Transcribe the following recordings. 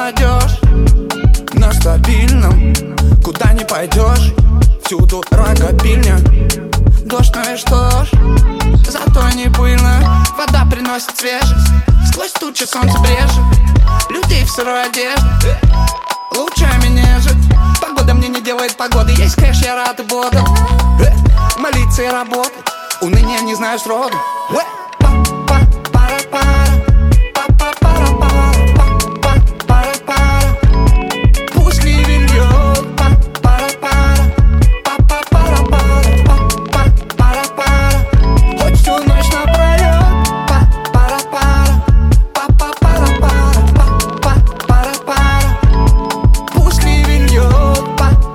молодежь на стабильном, куда не пойдешь, всюду рокобильня. Дождь, ну и что ж, зато не пыльно. Вода приносит свежесть, сквозь тучи солнце брежет. Людей в сырой одежде лучами нежит. Погода мне не делает погоды, есть кэш, я рад и бодр. Молиться и работать, уныния не знаю сроду. Пусть ливень льет, хоть всю ночь напролет. Пусть ливень льет.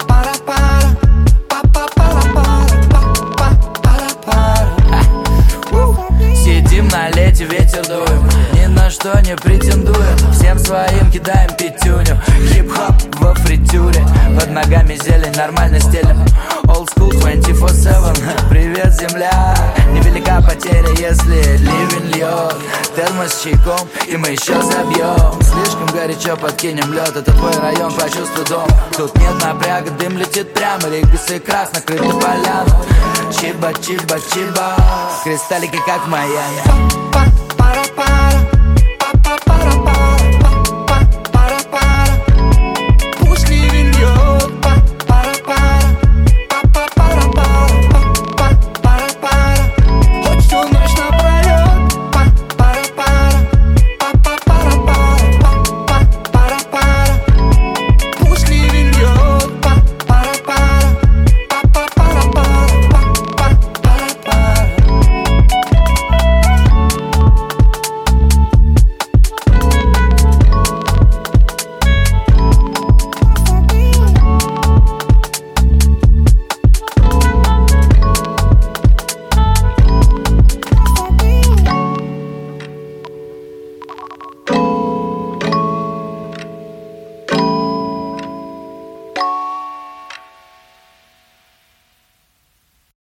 Сидим на лете, ветер дует, ни на что не претендуем, всем своим кидаем пятюню. Хип-хоп во фритюре, под ногами зелень, нормально стелем. Old school 24/7, привет, земля. Невелика потеря, если ливень льет. Термос с чайком, и мы еще забьем. Слишком горячо, подкинем лед, это твой район, почувствуй дом. Тут нет напряга, дым летит прямо, регбисы крас, накрыты поляна. Чиба, чиба, чиба, кристаллики как в Майами.